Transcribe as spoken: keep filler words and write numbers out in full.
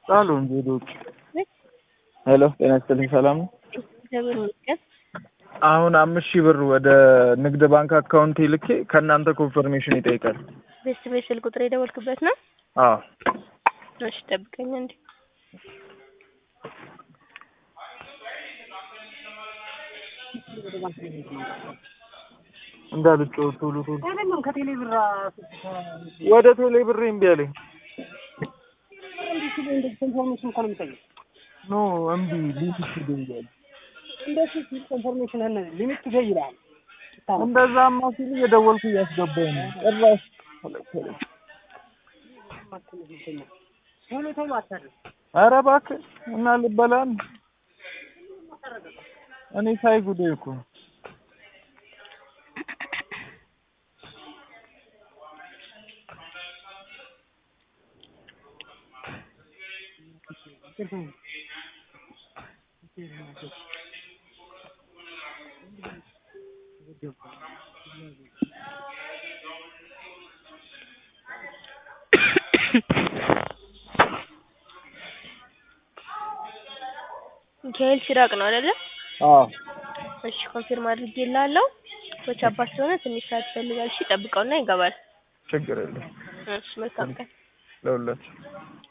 ቃሉ እንጂ ዶክ ሄሎ ጤና ይስጥልኝ ሰላም ነው። አሁን አምስት ሺህ ብር ወደ ንግድ ባንክ አካውንት ልኬ ከእናንተ ኮንፈርሜሽን ይጠይቃል። በስ በስል ቁጥር የደወልኩበት ነው? አዎ እሺ ጠብቀኝ እንዴ እንዳልጨው ቶሎ ቶሎ አይደለም ከቴሌ ብር ወደ ቴሌ ብር እምቢ አለኝ። እንዴት እንደ ኮንፈርሜሽን እንኳን የምጠይቅ ኖ እምቢ ሊሚት ይገኛል። እንደዚህ ኮንፈርሜሽን አለ ሊሚት ይገኛል። እንደዛማ ሲል እየደወልኩ እያስገባኝ ነው። ጭራሽ ቶሎ ቶሎ አታድርግ። ኧረ እባክህ እና ልበላን እኔ ሳይጉዴ እኮ ኬል ሲራቅ ነው አይደለ? አዎ እሺ ኮንፊርም አድርጌላለሁ። በቻፓስ ሆነ ትንሽ ሰዓት ይፈልጋል። እሺ ጠብቀውና ይገባል። ችግር የለም። እሺ መልካም ቀን ለሁላችሁ